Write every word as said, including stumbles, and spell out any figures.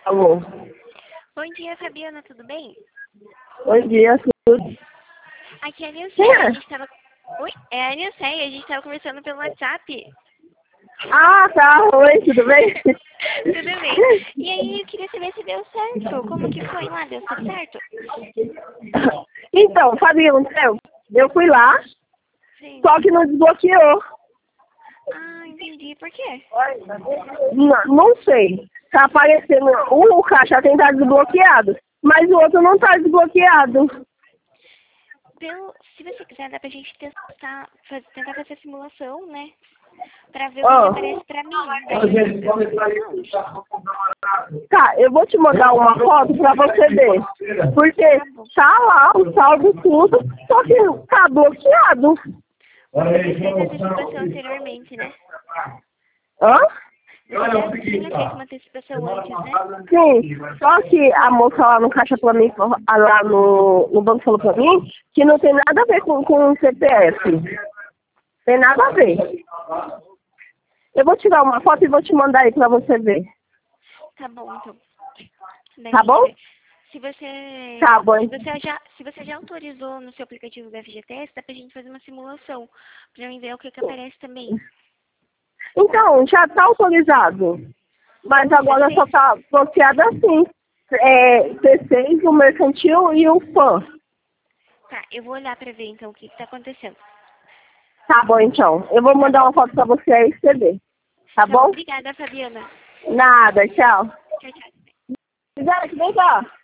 Alô. Bom dia, Fabiana, tudo bem? Bom dia, tudo. Aqui é a Nilce, Quem a é? gente tava... Oi? É a Nilce, a gente tava conversando pelo WhatsApp. Ah, tá. Oi, tudo bem? Tudo bem. E aí, eu queria saber se deu certo. Como que foi lá? Deu tudo certo? Então, Fabiano, eu, eu fui lá, Sim. só que não desbloqueou. Ah, entendi. Por quê? Não, não sei. Tá aparecendo, o, o caixa tem que estar desbloqueado, mas o outro não tá desbloqueado. Pelo... Se você quiser, dá pra gente testar, faz... tentar fazer a simulação, né? Pra ver o que, que Ó. aparece pra mim. Daí eu, eu respondo. Tá, eu vou te mandar uma foto pra você ver. Porque Tá bom. tá lá o saldo tudo, só que tá bloqueado. Você já fez a antecipação anteriormente, né? Hã? Você já tinha feito uma antecipação antes, né? Sim, só que a moça lá no caixa pra mim, lá no, no banco falou pra mim que não tem nada a ver com, com o C P F. Tem nada a ver. Eu vou tirar uma foto e vou te mandar aí pra você ver. Tá bom, então. Daí Tá a gente bom? vê. Se você, Tá bom. se você já, se você já autorizou no seu aplicativo do F G T S, dá pra gente fazer uma simulação pra mim ver o que que aparece também. Então, já tá autorizado. Mas agora só dezesseis? tá bloqueado assim. É, C seis, o mercantil e o fã. Tá, eu vou olhar pra ver então o que que tá acontecendo. Tá bom, então. Eu vou Tá mandar bom. uma foto pra você aí pra você ver. Tá Tá bom, bom? obrigada, Fabiana. Nada, tchau. Tchau, tchau. Isaac, vem cá.